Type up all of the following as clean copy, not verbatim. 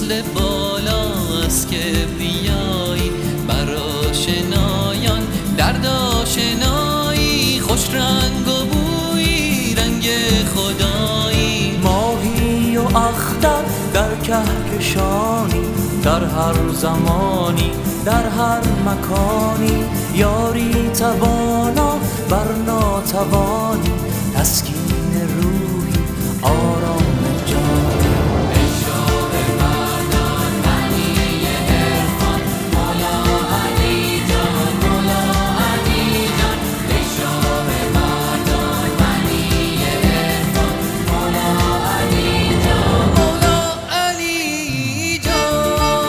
فصل بالاست که بیایی، برآشنایان درد آشنایی، خوش رنگ و بویی رنگ خدایی. ماهی و اختر در کهکشانی، در هر زمانی در هر مکانی، یاری توانا بر ناتوانی، تسکین روحی آرام جانی. ای شاه مردان غنی عرفان، مولا علی جان، مولا علی جان. ای شاه مردان غنی عرفان، مولا علی جان، مولا علی جان.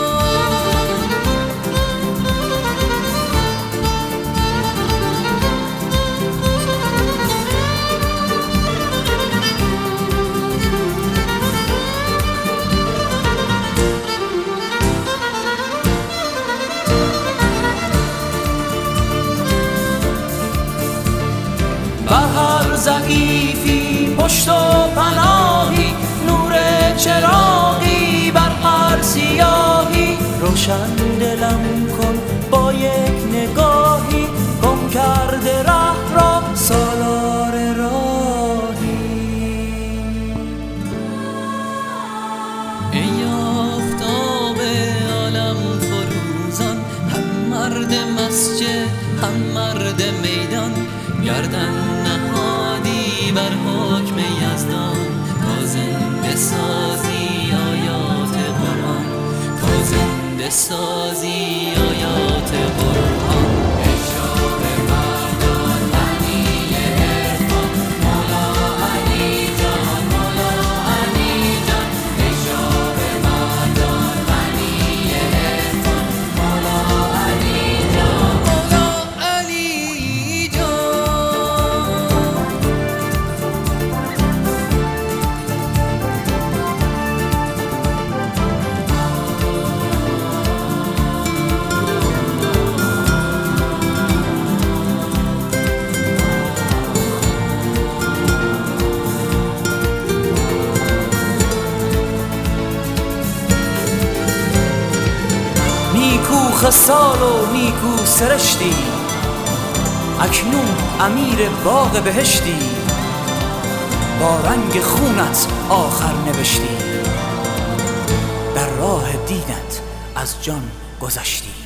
بر هر ضعیفی پشت و پناهی، نور چراغی بر هر سیاهی. روشن دلم کن با یک نگاهی، گم کرده ره را سالار راهی. ای آفتاب عالم فروزان، هم مرد مسجد هم مرد میدان، گردن نهادی بر حکم یزدان. تا زنده سازی آیات قرآن، تا زنده سازی آیات قرآن. ای شاه مردان غنی عرفان، مولا علی جان، مولا علی جان. ای شاه مردان غنی عرفان، مولا علی جان، مولا علی جان. نیکو خصال و نیکو سرشتی، اکنون امیر باغ بهشتی. با رنگ خونت آخر نوشتی، در راه دینت از جان گذشتی.